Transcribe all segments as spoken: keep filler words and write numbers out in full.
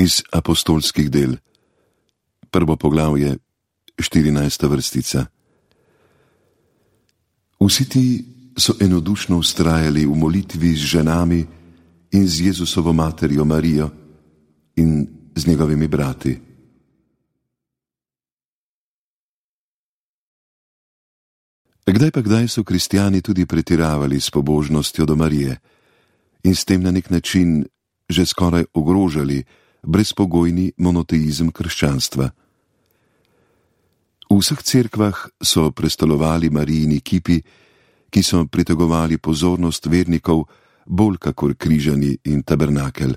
Iz apostolskih del, prvo poglavje, štirinajsta vrstica. Vsi ti so enodušno vztrajali v molitvi z ženami in z Jezusovo materjo Marijo in z njegovimi brati. Kdaj pa kdaj so kristjani tudi pretiravali s pobožnostjo do Marije in s tem na nek način že skoraj ogrožali brezpogojni monoteizem krščanstva. V vseh cerkvah so prestolovali Marijini kipi, ki so pritegovali pozornost vernikov bolj kakor križani in tabernakel.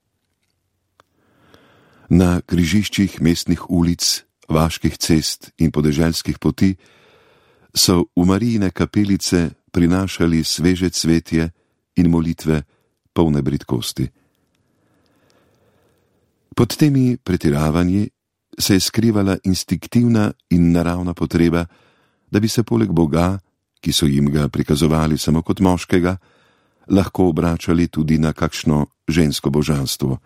Na križiščih mestnih ulic, vaških cest in podeželskih poti so v Marijine kapelice prinašali sveže cvetje in molitve polne bridkosti. Pod temi pretiravanji se je skrivala instinktivna in naravna potreba, da bi se poleg Boga, ki so jim ga prikazovali samo kot moškega, lahko obračali tudi na kakšno žensko božanstvo.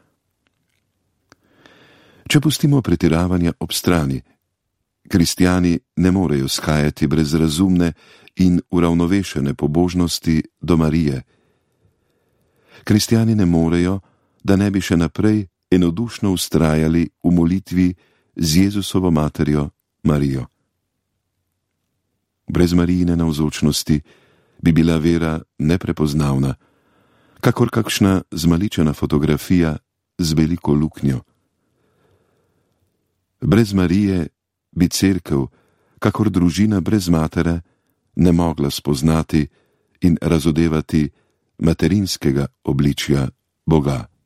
Če pustimo pretiravanja ob strani, kristjani ne morejo shajati brez razumne in uravnovešene pobožnosti do Marije. Kristjani ne morejo, da ne bi še naprej enodušno vztrajali v molitvi z Jezusovo materjo Marijo. Brez Marijine navzočnosti bi bila vera neprepoznavna, kakor kakšna zmaličena fotografija z veliko luknjo. Brez Marije bi cerkev, kakor družina brez matere, ne mogla spoznati in razodevati materinskega obličja Boga.